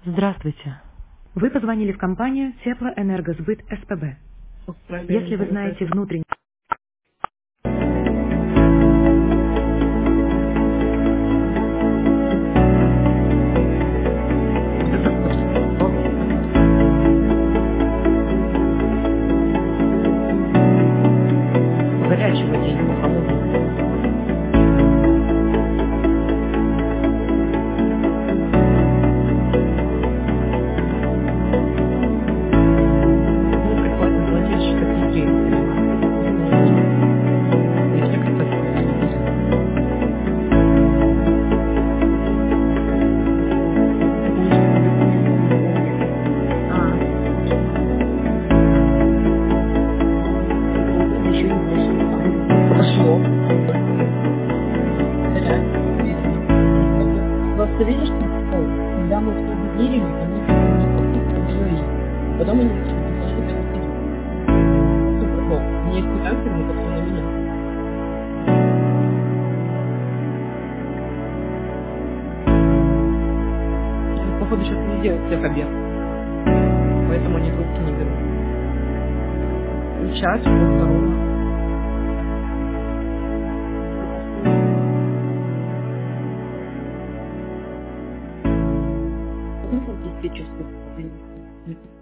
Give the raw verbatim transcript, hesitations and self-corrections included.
Здравствуйте. Вы позвонили в компанию Теплоэнергосбыт СПБ. Если вы знаете внутренний... Горячего день, по холодному. Ну, прикольно, владельщик как идеи понимаю. Если кто-то А, еще не пошло. Пошло. Просто видишь, что когда мы все выделили, они как-то не потом они начали писать, что это супер гол. Мне их не так, мне как на меня. Они, походу, сейчас не делают всех обед. Поэтому они трубки не берут. Час, пол второго. Ну, диспетчерскую.